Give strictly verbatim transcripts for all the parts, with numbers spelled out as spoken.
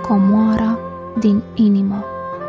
comoara din inimă.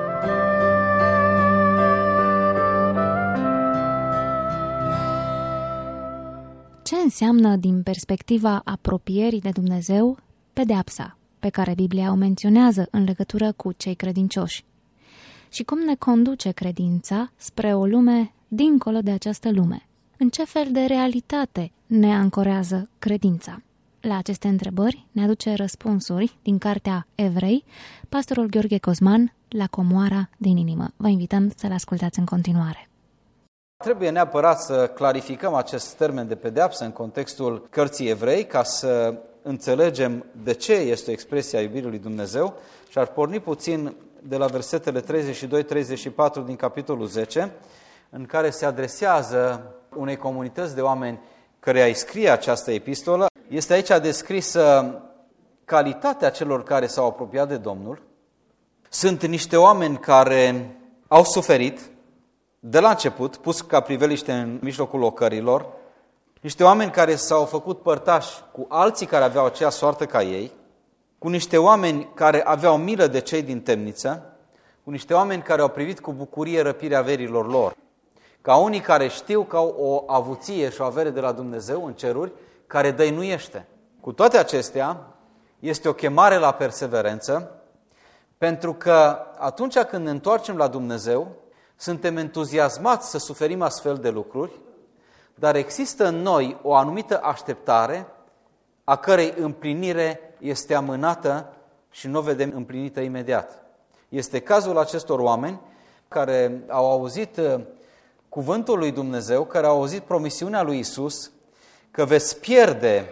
Ce înseamnă, din perspectiva apropierii de Dumnezeu, pedeapsa, pe care Biblia o menționează în legătură cu cei credincioși? Și cum ne conduce credința spre o lume dincolo de această lume? În ce fel de realitate ne ancorează credința? La aceste întrebări ne aduce răspunsuri din cartea Evrei pastorul Gheorghe Cosman la Comoara din inimă. Vă invităm să-l ascultați în continuare. Trebuie neapărat să clarificăm acest termen de pedeapsă în contextul cărții Evrei ca să înțelegem de ce este o expresie a iubirii lui Dumnezeu și ar porni puțin de la versetele treizeci și doi treizeci și patru din capitolul zece, în care se adresează unei comunități de oameni căreia îi scrie această epistolă. Este aici descrisă calitatea celor care s-au apropiat de Domnul. Sunt niște oameni care au suferit de la început, pus ca priveliște în mijlocul ocărilor, niște oameni care s-au făcut părtași cu alții care aveau aceeași soartă ca ei, cu niște oameni care aveau milă de cei din temniță, cu niște oameni care au privit cu bucurie răpirea averilor lor, ca unii care știu că au o avuție și o avere de la Dumnezeu în ceruri, care dăinuiește. Cu toate acestea, este o chemare la perseverență, pentru că atunci când ne întoarcem la Dumnezeu, suntem entuziasmați să suferim astfel de lucruri, dar există în noi o anumită așteptare a cărei împlinire este amânată și nu o vedem împlinită imediat. Este cazul acestor oameni care au auzit cuvântul lui Dumnezeu, care au auzit promisiunea lui Isus că veți pierde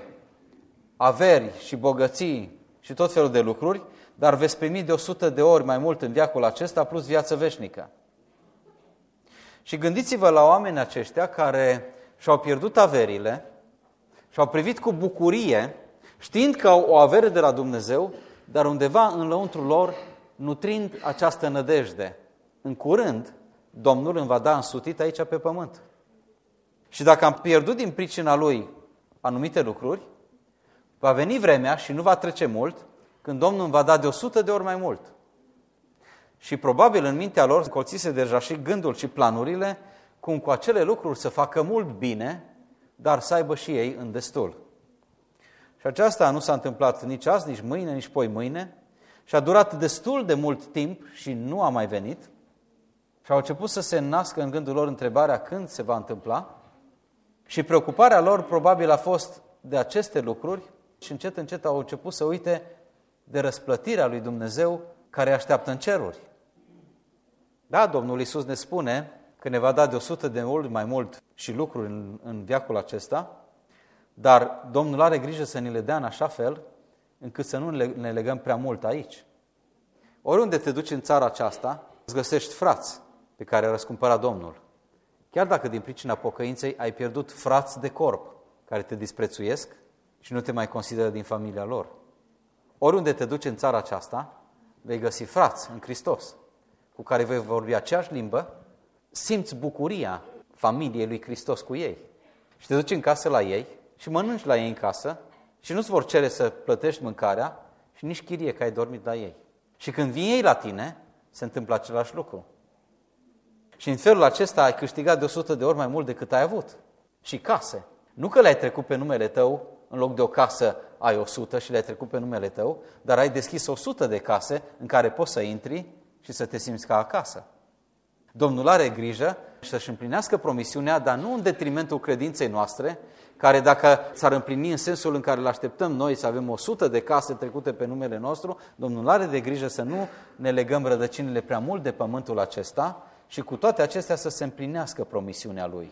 averi și bogății și tot felul de lucruri, dar veți primi de o sută de ori mai mult în veacul acesta plus viață veșnică. Și gândiți-vă la oamenii aceștia care și-au pierdut averile și-au privit cu bucurie, știind că au o avere de la Dumnezeu, dar undeva în lăuntrul lor nutrind această nădejde. În curând, Domnul îmi va da însutit aici pe pământ. Și dacă am pierdut din pricina Lui anumite lucruri, va veni vremea și nu va trece mult, când Domnul îmi va da de o sută de ori mai mult. Și probabil în mintea lor încolțise deja și gândul și planurile, cum cu acele lucruri să facă mult bine, dar să aibă și ei în destul. Și aceasta nu s-a întâmplat nici azi, nici mâine, nici poi mâine, și a durat destul de mult timp și nu a mai venit. Și au început să se nască în gândul lor întrebarea când se va întâmpla. Și preocuparea lor probabil a fost de aceste lucruri și încet, încet au început să uite de răsplătirea lui Dumnezeu care așteaptă în ceruri. Da, Domnul Iisus ne spune că ne va da de o sută de ori mai mult și lucruri în, în veacul acesta, dar Domnul are grijă să ne le dea în așa fel încât să nu ne legăm prea mult aici. Oriunde te duci în țara aceasta, îți găsești frați pe care i-a răscumpărat Domnul. Chiar dacă din pricina pocăinței ai pierdut frați de corp care te disprețuiesc și nu te mai consideră din familia lor. Oriunde te duci în țara aceasta, vei găsi frați în Hristos, cu care vei vorbi aceeași limbă, simți bucuria familiei lui Hristos cu ei. Și te duci în casă la ei și mănânci la ei în casă și nu-ți vor cere să plătești mâncarea și nici chirie că ai dormit la ei. Și când vin ei la tine, se întâmplă același lucru. Și în felul acesta ai câștigat de o sută de ori mai mult decât ai avut. Și case. Nu că le-ai trecut pe numele tău, în loc de o casă ai o sută și le-ai trecut pe numele tău, dar ai deschis o sută de case în care poți să intri și să te simți ca acasă. Domnul are grijă să-și împlinească promisiunea, dar nu în detrimentul credinței noastre, care dacă s-ar împlini în sensul în care îl așteptăm noi să avem o sută de case trecute pe numele nostru, Domnul are de grijă să nu ne legăm rădăcinile prea mult de pământul acesta și cu toate acestea să se împlinească promisiunea Lui.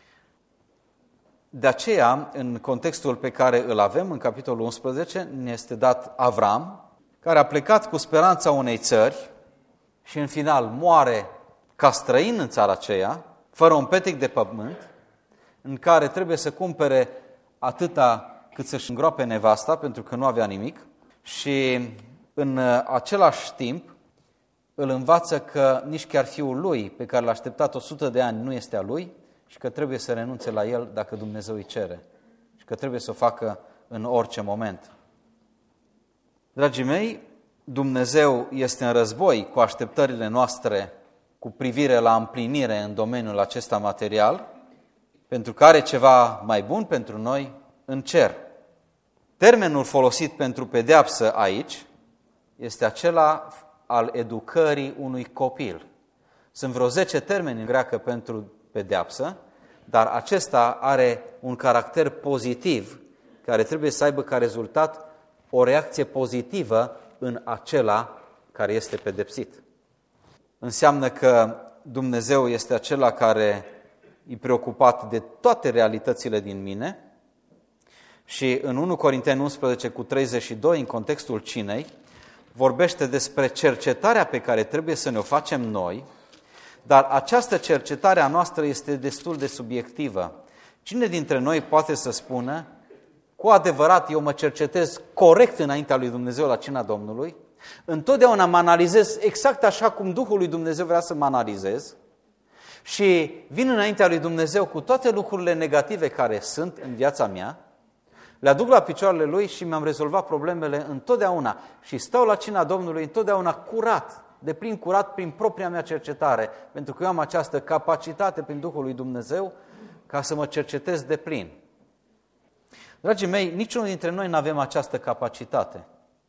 De aceea, în contextul pe care îl avem, în capitolul unsprezece, ne este dat Avram, care a plecat cu speranța unei țări și în final moare ca străin în țara aceea, fără un petec de pământ, în care trebuie să cumpere atâta cât să-și îngroape nevasta, pentru că nu avea nimic, și în același timp îl învață că nici chiar fiul lui, pe care l-a așteptat o sută de ani, nu este a lui și că trebuie să renunțe la el dacă Dumnezeu îi cere și că trebuie să o facă în orice moment. Dragii mei, Dumnezeu este în război cu așteptările noastre cu privire la împlinire în domeniul acesta material, pentru că are ceva mai bun pentru noi în cer. Termenul folosit pentru pedeapsă aici este acela al educării unui copil. Sunt vreo zece termeni în greacă pentru pedeapsă, dar acesta are un caracter pozitiv care trebuie să aibă ca rezultat o reacție pozitivă în acela care este pedepsit. Înseamnă că Dumnezeu este acela care e preocupat de toate realitățile din mine și în unu Corinteni unsprezece cu treizeci și doi, în contextul cinei, vorbește despre cercetarea pe care trebuie să ne o facem noi, dar această cercetare a noastră este destul de subiectivă. Cine dintre noi poate să spună, cu adevărat eu mă cercetez corect înaintea lui Dumnezeu la cina Domnului, întotdeauna mă analizez exact așa cum Duhul lui Dumnezeu vrea să mă analizez și vin înaintea lui Dumnezeu cu toate lucrurile negative care sunt în viața mea, le aduc la picioarele Lui și mi-am rezolvat problemele întotdeauna și stau la cina Domnului întotdeauna curat, de plin curat prin propria mea cercetare, pentru că eu am această capacitate prin Duhul lui Dumnezeu ca să mă cercetez de plin. Dragii mei, niciunul dintre noi nu avem această capacitate.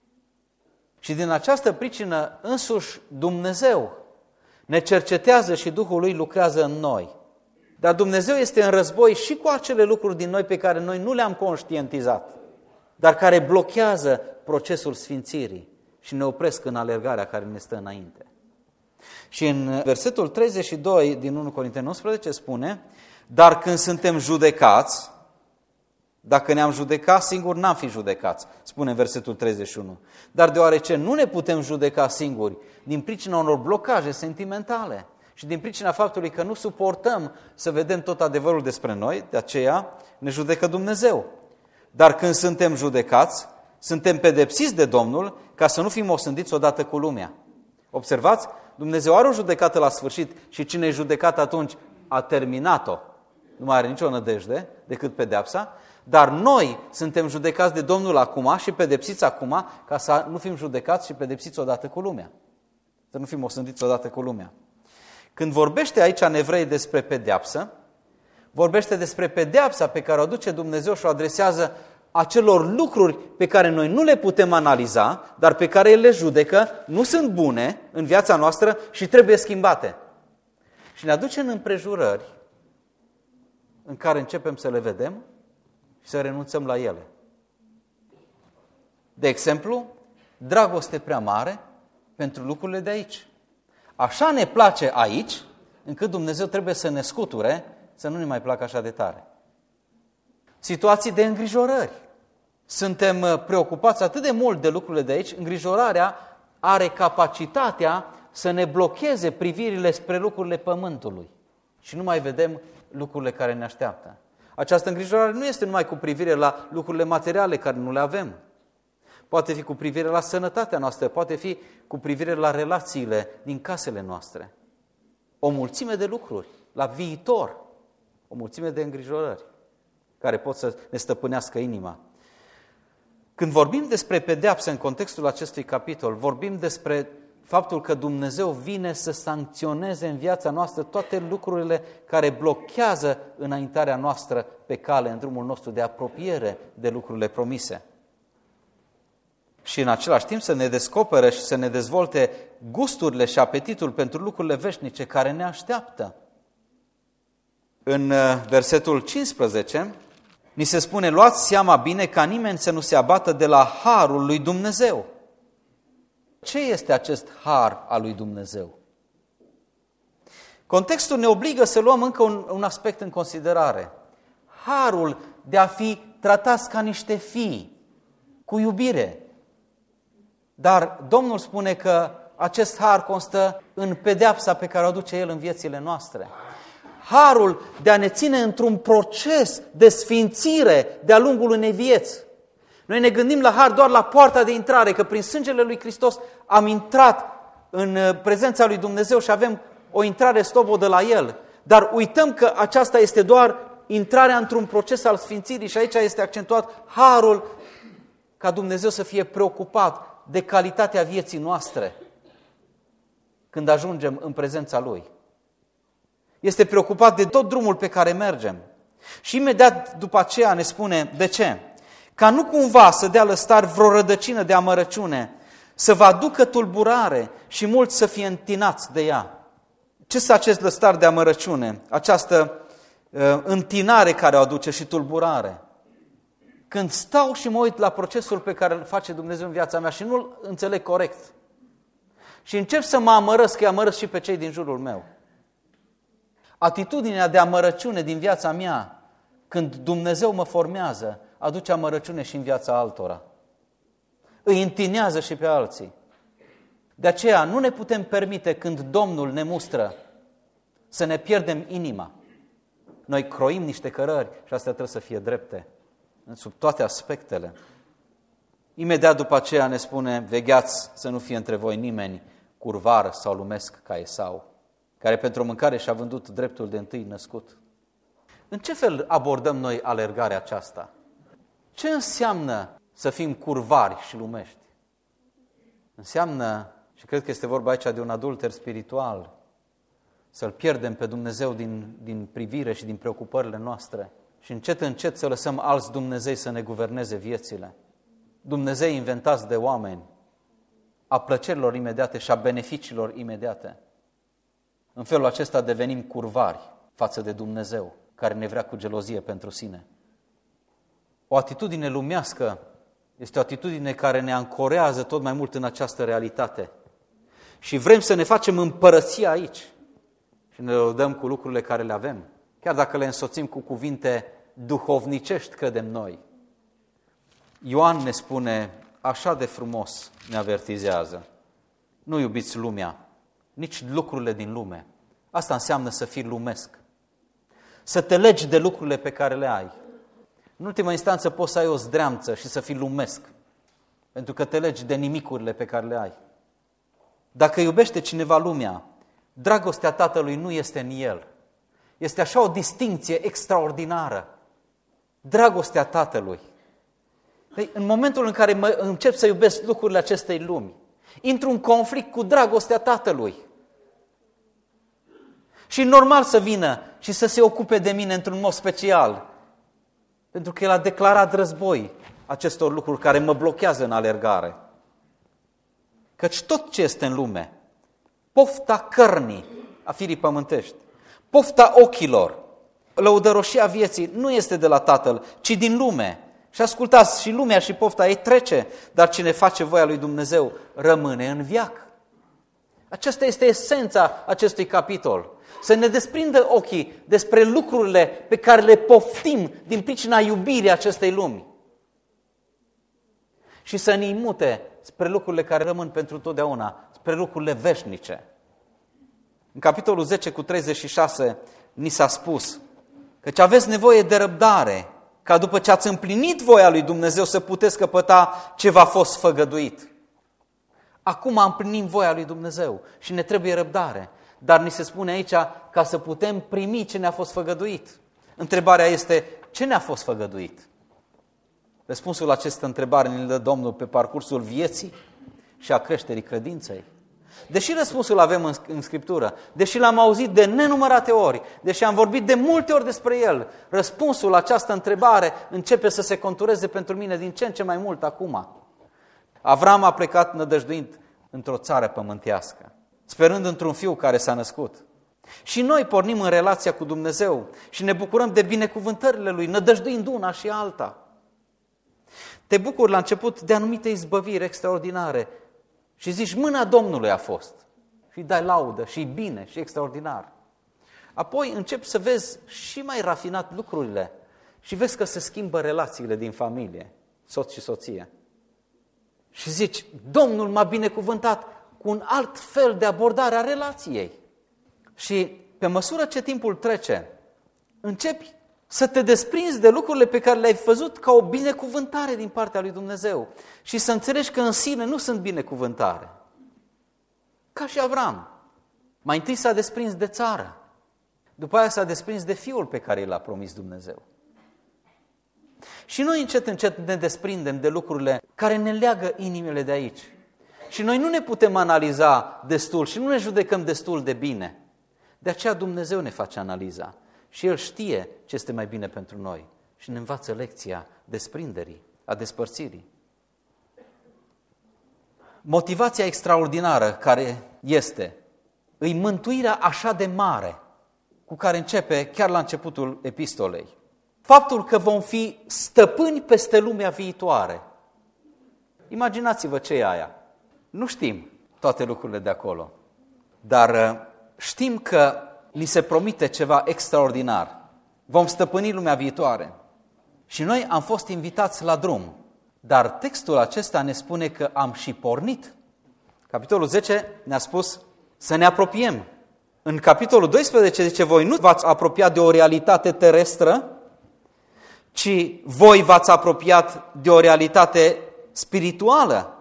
Și din această pricină însuși Dumnezeu ne cercetează și Duhul Lui lucrează în noi. Dar Dumnezeu este în război și cu acele lucruri din noi pe care noi nu le-am conștientizat, dar care blochează procesul sfințirii și ne opresc în alergarea care ne stă înainte. Și în versetul treizeci și doi din unu Corinteni unsprezece spune, dar când suntem judecați, dacă ne-am judecat singuri, n-am fi judecați, spune în versetul treizeci și unu. Dar deoarece nu ne putem judeca singuri, din pricina unor blocaje sentimentale și din pricina faptului că nu suportăm să vedem tot adevărul despre noi, de aceea ne judecă Dumnezeu. Dar când suntem judecați, suntem pedepsiți de Domnul ca să nu fim osândiți odată cu lumea. Observați? Dumnezeu are o judecată la sfârșit și cine e judecat atunci a terminat-o. Nu mai are nicio nădejde decât pedeapsa, dar noi suntem judecați de Domnul acum și pedepsiți acum ca să nu fim judecați și pedepsiți odată cu lumea. Să nu fim osândiți odată cu lumea. Când vorbește aici în Evrei despre pedeapsă, vorbește despre pedeapsa pe care o aduce Dumnezeu și o adresează acelor lucruri pe care noi nu le putem analiza, dar pe care El le judecă, nu sunt bune în viața noastră și trebuie schimbate. Și ne aduce în împrejurări în care începem să le vedem și să renunțăm la ele. De exemplu, dragoste prea mare pentru lucrurile de aici. Așa ne place aici, încât Dumnezeu trebuie să ne scuture, să nu ne mai placă așa de tare. Situații de îngrijorări. Suntem preocupați atât de mult de lucrurile de aici, îngrijorarea are capacitatea să ne blocheze privirile spre lucrurile pământului și nu mai vedem lucrurile care ne așteaptă. Această îngrijorare nu este numai cu privire la lucrurile materiale care nu le avem. Poate fi cu privire la sănătatea noastră, poate fi cu privire la relațiile din casele noastre. O mulțime de lucruri, la viitor, o mulțime de îngrijorări care pot să ne stăpânească inima. Când vorbim despre pedeapsă în contextul acestui capitol, vorbim despre faptul că Dumnezeu vine să sancționeze în viața noastră toate lucrurile care blochează înaintarea noastră pe cale, în drumul nostru de apropiere de lucrurile promise. Și în același timp să ne descopere și să ne dezvolte gusturile și apetitul pentru lucrurile veșnice care ne așteaptă. În versetul cincisprezece ni se spune, luați seama bine ca nimeni să nu se abată de la harul lui Dumnezeu. Ce este acest har al lui Dumnezeu? Contextul ne obligă să luăm încă un, un aspect în considerare. Harul de a fi tratați ca niște fii, cu iubire. Dar Domnul spune că acest har constă în pedeapsa pe care o aduce El în viețile noastre. Harul de a ne ține într-un proces de sfințire de-a lungul unei vieți. Noi ne gândim la har doar la poarta de intrare, că prin sângele lui Hristos am intrat în prezența lui Dumnezeu și avem o intrare slobodă la El. Dar uităm că aceasta este doar intrarea într-un proces al sfințirii și aici este accentuat harul ca Dumnezeu să fie preocupat de calitatea vieții noastre când ajungem în prezența Lui. Este preocupat de tot drumul pe care mergem. Și imediat după aceea ne spune, de ce? Ca nu cumva să dea lăstari vreo rădăcină de amărăciune, să vă aducă tulburare și mulți să fie întinați de ea. Ce este acest lăstar de amărăciune? Această uh, întinare care o aduce și tulburare. Când stau și mă uit la procesul pe care îl face Dumnezeu în viața mea și nu-l înțeleg corect și încep să mă amărăsc, că îi amărăsc și pe cei din jurul meu. Atitudinea de amărăciune din viața mea, când Dumnezeu mă formează, aduce amărăciune și în viața altora. Îi întinează și pe alții. De aceea nu ne putem permite, când Domnul ne mustră, să ne pierdem inima. Noi croim niște cărări și astea trebuie să fie drepte, sub toate aspectele. Imediat după aceea ne spune, vegheați să nu fie între voi nimeni curvar sau lumesc ca Esau, care pentru o mâncare și-a vândut dreptul de întâi născut. În ce fel abordăm noi alergarea aceasta? Ce înseamnă să fim curvari și lumești? Înseamnă, și cred că este vorba aici de un adulter spiritual, să-L pierdem pe Dumnezeu din, din privire și din preocupările noastre și încet, încet să lăsăm alți Dumnezei să ne guverneze viețile. Dumnezei inventați de oameni, a plăcerilor imediate și a beneficiilor imediate. În felul acesta devenim curvari față de Dumnezeu, care ne vrea cu gelozie pentru sine. O atitudine lumească este o atitudine care ne ancorează tot mai mult în această realitate. Și vrem să ne facem împărăția aici și ne lăudăm cu lucrurile care le avem, chiar dacă le însoțim cu cuvinte duhovnicești, credem noi. Ioan ne spune, așa de frumos ne avertizează, nu iubiți lumea, nici lucrurile din lume. Asta înseamnă să fii lumesc. Să te legi de lucrurile pe care le ai. În ultima instanță poți să ai o zdreamță și să fii lumesc, pentru că te legi de nimicurile pe care le ai. Dacă iubește cineva lumea, dragostea Tatălui nu este în el. Este așa o distincție extraordinară. Dragostea Tatălui. Păi, în momentul în care mă încep să iubesc lucrurile acestei lumi, intru în conflict cu dragostea Tatălui. Și e normal să vină și să se ocupe de mine într-un mod special, pentru că El a declarat război acestor lucruri care mă blochează în alergare. Căci tot ce este în lume, pofta cărnii, a firii pământești, pofta ochilor, lăudăroșia vieții, nu este de la Tatăl, ci din lume. Și ascultați, și lumea și pofta ei trece, dar cine face voia lui Dumnezeu rămâne în veac. Aceasta este esența acestui capitol. Să ne desprindă ochii despre lucrurile pe care le poftim din pricina iubirii acestei lumi. Și să ne imute spre lucrurile care rămân pentru totdeauna, spre lucrurile veșnice. În capitolul zece cu treizeci și șase ni s-a spus căci aveți nevoie de răbdare, ca după ce ați împlinit voia lui Dumnezeu să puteți căpăta ce v-a fost făgăduit. Acum împlinim voia lui Dumnezeu și ne trebuie răbdare. Dar ni se spune aici ca să putem primi ce ne-a fost făgăduit. Întrebarea este, ce ne-a fost făgăduit? Răspunsul la această întrebare ne-l dă Domnul pe parcursul vieții și a creșterii credinței. Deși răspunsul avem în, în Scriptură, deși l-am auzit de nenumărate ori, deși am vorbit de multe ori despre el, răspunsul la această întrebare începe să se contureze pentru mine din ce în ce mai mult acum. Avram a plecat nădăjduind într-o țară pământească, sperând într-un fiu care s-a născut. Și noi pornim în relația cu Dumnezeu și ne bucurăm de binecuvântările Lui, nădăjduind una și alta. Te bucuri la început de anumite izbăviri extraordinare și zici, mâna Domnului a fost. Și dai laudă și bine și extraordinar. Apoi începi să vezi și mai rafinat lucrurile și vezi că se schimbă relațiile din familie, soț și soție. Și zici, Domnul m-a binecuvântat cu un alt fel de abordare a relației. Și pe măsură ce timpul trece, începi să te desprinzi de lucrurile pe care le-ai văzut ca o binecuvântare din partea lui Dumnezeu și să înțelegi că în sine nu sunt binecuvântare. Ca și Avram. Mai întâi s-a desprins de țară, după aia s-a desprins de fiul pe care l-a promis Dumnezeu. Și noi încet, încet ne desprindem de lucrurile care ne leagă inimile de aici. Și noi nu ne putem analiza destul și nu ne judecăm destul de bine. De aceea Dumnezeu ne face analiza și El știe ce este mai bine pentru noi și ne învață lecția desprinderii, a despărțirii. Motivația extraordinară care este, îi mântuirea așa de mare cu care începe chiar la începutul epistolei. Faptul că vom fi stăpâni peste lumea viitoare. Imaginați-vă ce e aia. Nu știm toate lucrurile de acolo, dar știm că ni se promite ceva extraordinar. Vom stăpâni lumea viitoare. Și noi am fost invitați la drum, dar textul acesta ne spune că am și pornit. Capitolul zece ne-a spus să ne apropiem. În capitolul doisprezece zice, voi nu v-ați apropiat de o realitate terestră, ci voi v-ați apropiat de o realitate spirituală.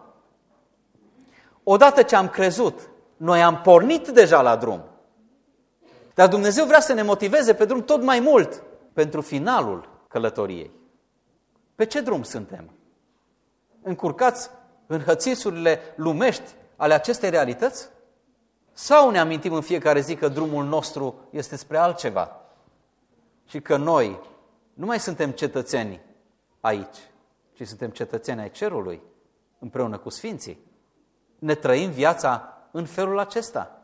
Odată ce am crezut, noi am pornit deja la drum. Dar Dumnezeu vrea să ne motiveze pe drum tot mai mult pentru finalul călătoriei. Pe ce drum suntem? Încurcați în hățisurile lumești ale acestei realități? Sau ne amintim în fiecare zi că drumul nostru este spre altceva? Și că noi nu mai suntem cetățeni aici, ci suntem cetățeni ai cerului, împreună cu sfinții. Ne trăim viața în felul acesta.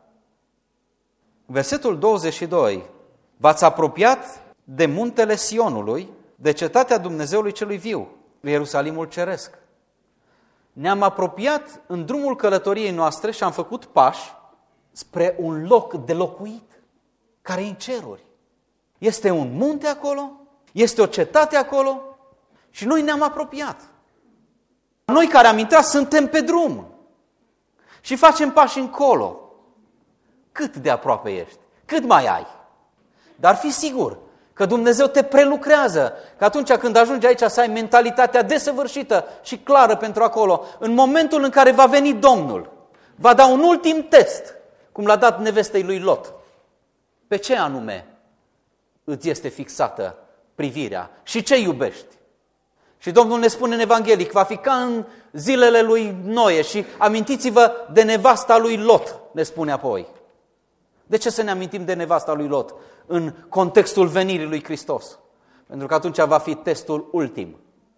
Versetul douăzeci și doi. V-ați apropiat de muntele Sionului, de cetatea Dumnezeului celui viu, Ierusalimul ceresc. Ne-am apropiat în drumul călătoriei noastre și am făcut pași spre un loc de locuit, care e în ceruri. Este un munte acolo, este o cetate acolo și noi ne-am apropiat. Noi care am intrat suntem pe drum și facem pași încolo. Cât de aproape ești? Cât mai ai? Dar fii sigur că Dumnezeu te prelucrează, că atunci când ajungi aici să ai mentalitatea desăvârșită și clară pentru acolo, în momentul în care va veni Domnul, va da un ultim test, cum l-a dat nevestei lui Lot. Pe ce anume îți este fixată privirea și ce iubești? Și Domnul ne spune în Evanghelic, va fi ca în zilele lui Noe și amintiți-vă de nevasta lui Lot, ne spune apoi. De ce să ne amintim de nevasta lui Lot în contextul venirii lui Hristos? Pentru că atunci va fi testul ultim.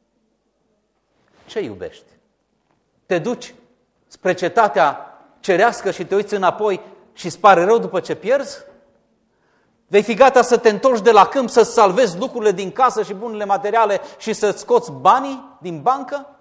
Ce iubești? Te duci spre cetatea cerească și te uiți înapoi și îți pare rău după ce pierzi? Vei fi gata să te întorci de la câmp, să-ți salvezi lucrurile din casă și bunurile materiale și să-ți scoți banii din bancă?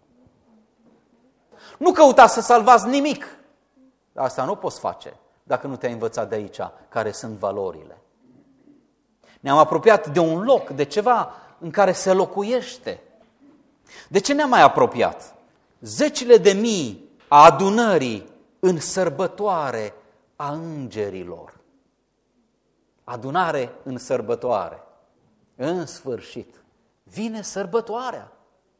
Nu căuta să salvați nimic. Asta nu poți face dacă nu te-ai învățat de aici care sunt valorile. Ne-am apropiat de un loc, de ceva în care se locuiește. De ce ne-am mai apropiat? Zecile de mii a adunării în sărbătoare a îngerilor. Adunare în sărbătoare. În sfârșit, vine sărbătoarea.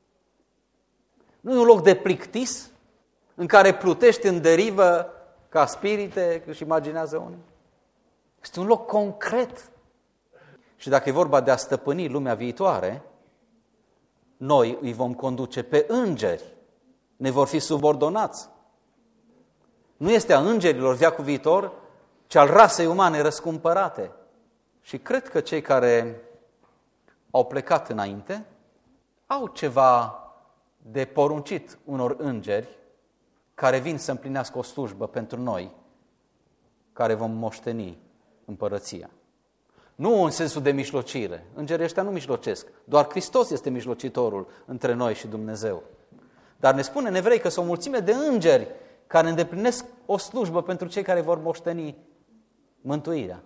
Nu e un loc de plictis în care plutești în derivă ca spirite, își imaginează unii. Este un loc concret. Și dacă e vorba de a stăpâni lumea viitoare, noi îi vom conduce pe îngeri. Ne vor fi subordonați. Nu este a îngerilor veacul viitor, ci al rasei umane răscumpărate. Și cred că cei care au plecat înainte au ceva de poruncit unor îngeri care vin să împlinească o slujbă pentru noi, care vom moșteni împărăția. Nu în sensul de mijlocire. Îngerii ăștia nu mijlocesc. Doar Hristos este mijlocitorul între noi și Dumnezeu. Dar ne spune în Evrei că sunt o mulțime de îngeri care îndeplinesc o slujbă pentru cei care vor moșteni mântuirea.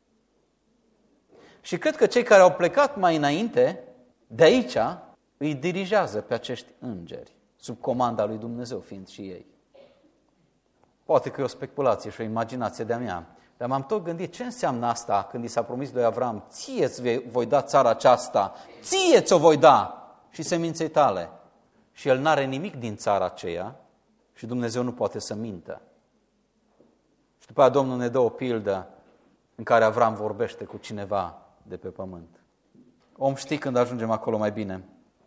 Și cred că cei care au plecat mai înainte, de aici, îi dirigează pe acești îngeri, sub comanda lui Dumnezeu fiind și ei. Poate că e o speculație și o imaginație de-a mea, dar m-am tot gândit ce înseamnă asta când i s-a promis lui Avram, ție-ți voi da țara aceasta, ție ți-o voi da și seminței tale. Și el n-are nimic din țara aceea și Dumnezeu nu poate să mintă. Și după aceea Domnul ne dă o pildă în care Avram vorbește cu cineva de pe pământ. Om știi când ajungem acolo mai bine.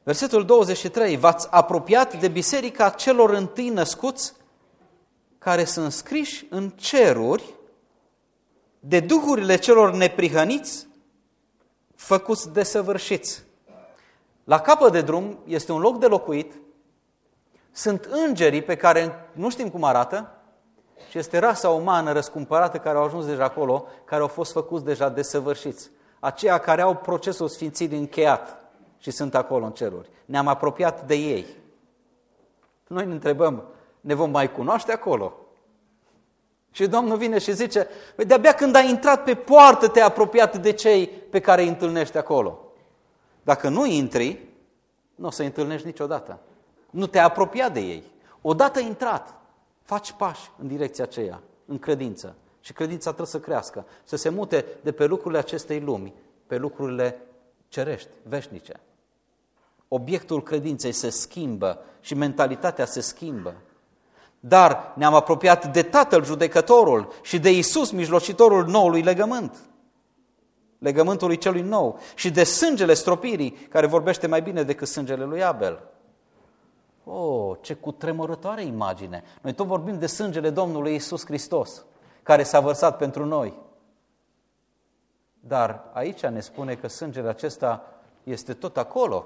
Versetul douăzeci și trei, v-ați apropiat de biserica celor întâi născuți, care sunt scriși în ceruri, de duhurile celor neprihăniți, făcuți desăvârșiți. La capăt de drum este un loc de locuit, sunt îngerii pe care nu știm cum arată și este rasa umană răscumpărată care au ajuns deja acolo, care au fost făcuți deja desăvârșiți. Aceia care au procesul sfințirii încheiat și sunt acolo în ceruri. Ne-am apropiat de ei. Noi ne întrebăm, ne vom mai cunoaște acolo? Și Domnul vine și zice, de-abia când ai intrat pe poartă te-ai apropiat de cei pe care îi întâlnești acolo. Dacă nu intri, nu o să-i întâlnești niciodată. Nu te-ai apropiat de ei. Odată intrat, faci pași în direcția aceea, în credință. Și credința trebuie să crească, să se mute de pe lucrurile acestei lumi, pe lucrurile cerești, veșnice. Obiectul credinței se schimbă și mentalitatea se schimbă. Dar ne-am apropiat de Tatăl Judecătorul și de Iisus, mijlocitorul noului legământ, legământului celui nou, și de sângele stropirii, care vorbește mai bine decât sângele lui Abel. Oh, ce cutremurătoare imagine! Noi tot vorbim de sângele Domnului Iisus Hristos, care s-a vărsat pentru noi. Dar aici ne spune că sângele acesta este tot acolo.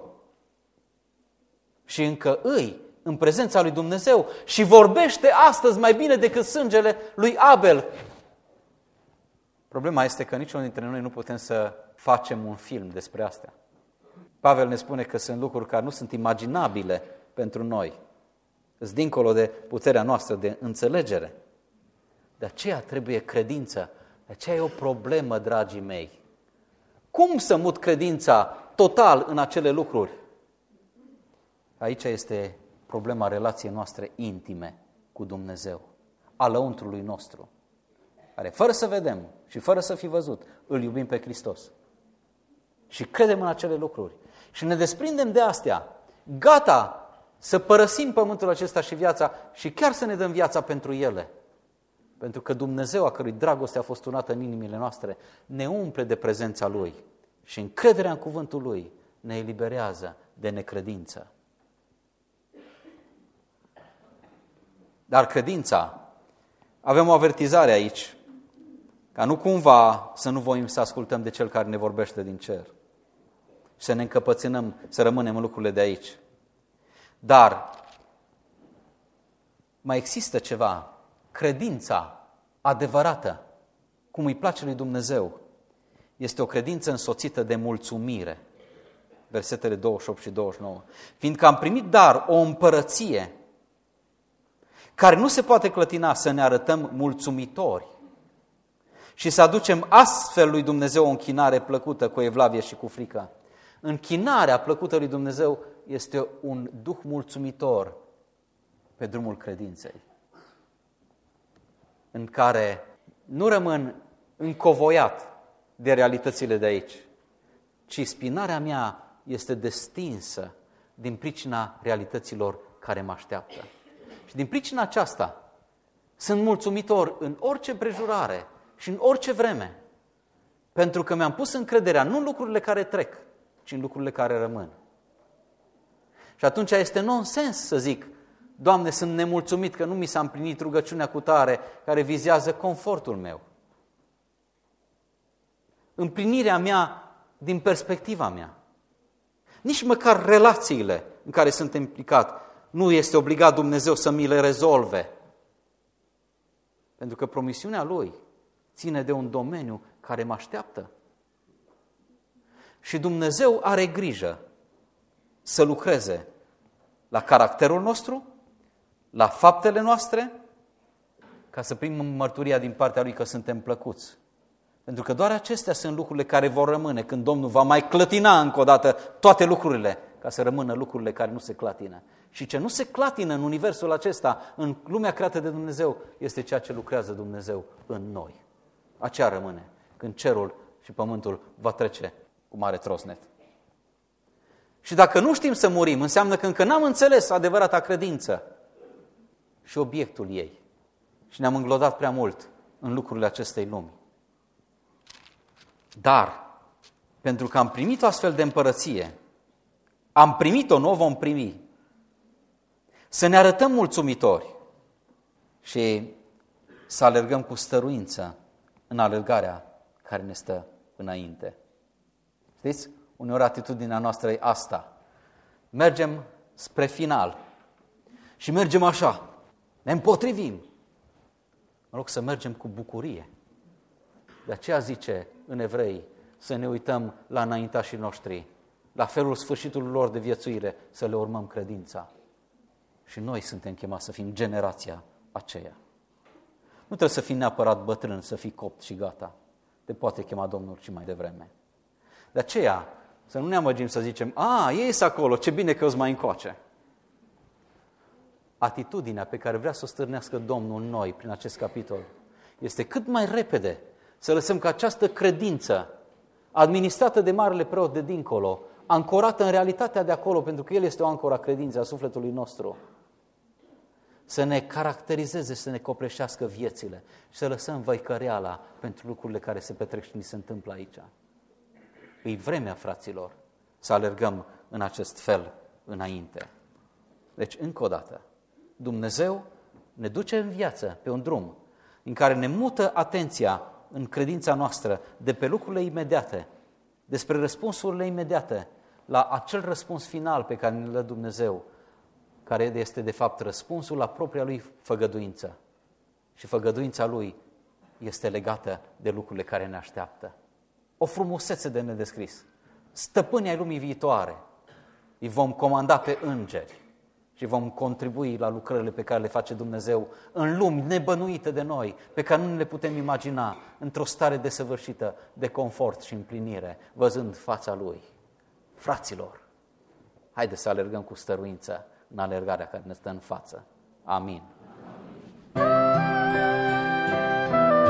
Și încă îi, în prezența lui Dumnezeu, și vorbește astăzi mai bine decât sângele lui Abel. Problema este că niciunul dintre noi nu putem să facem un film despre astea. Pavel ne spune că sunt lucruri care nu sunt imaginabile pentru noi. Sunt dincolo de puterea noastră de înțelegere. De aceea trebuie credință. De aceea e o problemă, dragii mei. Cum să mut credința total în acele lucruri? Aici este problema relației noastre intime cu Dumnezeu, a lăuntrului nostru, care fără să vedem și fără să fi văzut, îl iubim pe Hristos. Și credem în acele lucruri. Și ne desprindem de astea, gata să părăsim pământul acesta și viața și chiar să ne dăm viața pentru ele. Pentru că Dumnezeu, a cărui dragoste a fost turnată în inimile noastre, ne umple de prezența Lui și încrederea în cuvântul Lui ne eliberează de necredință. Dar credința, avem o avertizare aici, ca nu cumva să nu voim să ascultăm de Cel care ne vorbește din cer și să ne încăpățânăm, să rămânem în lucrurile de aici. Dar mai există ceva, credința adevărată, cum îi place lui Dumnezeu, este o credință însoțită de mulțumire. Versetele douăzeci și opt și douăzeci și nouă. Fiindcă am primit dar o împărăție care nu se poate clătina, să ne arătăm mulțumitori și să aducem astfel lui Dumnezeu o închinare plăcută cu evlavie și cu frică. Închinarea plăcută lui Dumnezeu este un duh mulțumitor pe drumul credinței, în care nu rămân încovoiat de realitățile de aici, ci spinarea mea este destinsă din pricina realităților care mă așteaptă. Și din pricina aceasta sunt mulțumitor în orice prejurare și în orice vreme, pentru că mi-am pus încrederea nu în lucrurile care trec, ci în lucrurile care rămân. Și atunci este nonsens să zic, Doamne, sunt nemulțumit că nu mi s-a împlinit rugăciunea cu tare care vizează confortul meu. Împlinirea mea din perspectiva mea. Nici măcar relațiile în care sunt implicat nu este obligat Dumnezeu să mi le rezolve. Pentru că promisiunea Lui ține de un domeniu care mă așteaptă. Și Dumnezeu are grijă să lucreze la caracterul nostru, la faptele noastre, ca să primim mărturia din partea Lui că suntem plăcuți. Pentru că doar acestea sunt lucrurile care vor rămâne când Domnul va mai clătina încă o dată toate lucrurile, ca să rămână lucrurile care nu se clatină. Și ce nu se clatină în universul acesta, în lumea creată de Dumnezeu, este ceea ce lucrează Dumnezeu în noi. Aceea rămâne când cerul și pământul va trece cu mare trosnet. Și dacă nu știm să murim, înseamnă că încă n-am înțeles adevărata credință și obiectul ei. Și ne-am înglodat prea mult în lucrurile acestei lumi. Dar, pentru că am primit o astfel de împărăție, Am primit-o, nu o vom primi. Să ne arătăm mulțumitori și să alergăm cu stăruință în alergarea care ne stă înainte. Știți? Uneori atitudinea noastră e asta. Mergem spre final și mergem așa, ne împotrivim, în loc să mergem cu bucurie. De aceea zice în Evrei să ne uităm la înaintașii noștri, la felul sfârșitului lor de viețuire, să le urmăm credința. Și noi suntem chemați să fim generația aceea. Nu trebuie să fii neapărat bătrân, să fii copt și gata. Te poate chema Domnul și mai devreme. De aceea, să nu ne amăgim să zicem, a, ei sunt acolo, ce bine că îți mai încoace. Atitudinea pe care vrea să o stârnească Domnul în noi prin acest capitol este cât mai repede să lăsăm ca această credință administrată de marele preot de dincolo, ancorată în realitatea de acolo, pentru că El este o ancoră a credinței a sufletului nostru, să ne caracterizeze, să ne copleșească viețile și să lăsăm văicăreala pentru lucrurile care se petrec și ni se întâmplă aici. E vremea, fraților, să alergăm în acest fel înainte. Deci, încă o dată, Dumnezeu ne duce în viață pe un drum în care ne mută atenția în credința noastră de pe lucrurile imediate, despre răspunsurile imediate, la acel răspuns final pe care ne-l dă Dumnezeu, care este de fapt răspunsul la propria Lui făgăduință. Și făgăduința Lui este legată de lucrurile care ne așteaptă. O frumusețe de nedescris. Stăpânii ai lumii viitoare. Îi vom comanda pe îngeri și vom contribui la lucrările pe care le face Dumnezeu în lumi nebănuite de noi, pe care nu le putem imagina, într-o stare desăvârșită de confort și împlinire, văzând fața Lui. Fraților, haideți să alergăm cu stăruință în alergarea care ne stă în față. Amin.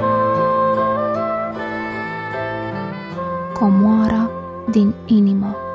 Comoara din inimă.